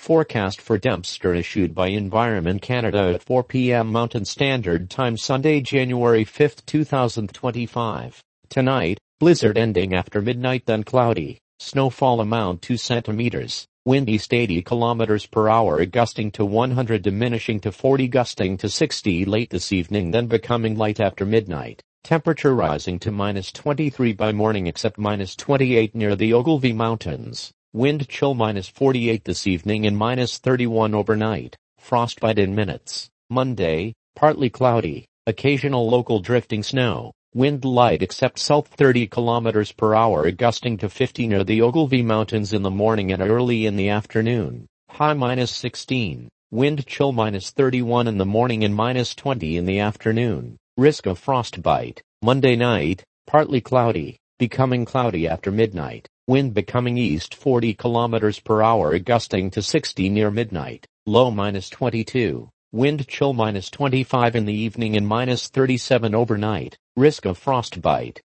Forecast for Dempster issued by Environment Canada at 4 p.m. Mountain Standard Time Sunday, January 5, 2025. Tonight, blizzard ending after midnight, then cloudy. Snowfall amount 2 centimeters. Wind east 80 kilometers per hour gusting to 100 diminishing to 40 gusting to 60 late this evening then becoming light after midnight. Temperature rising to -23 by morning except -28 near the Ogilvy Mountains. Wind chill -48 this evening and -31 overnight. Frostbite in minutes. Monday, partly cloudy. Occasional local drifting snow. Wind light except south 30 kilometers per hour gusting to 50 near the Ogilvy Mountains in the morning and early in the afternoon. High -16. Wind chill -31 in the morning and -20 in the afternoon. Risk of frostbite. Monday night, partly cloudy. Becoming cloudy after midnight. Wind becoming east 40 kilometers per hour gusting to 60 near midnight. Low -22. Wind chill -25 in the evening and -37 overnight. Risk of frostbite.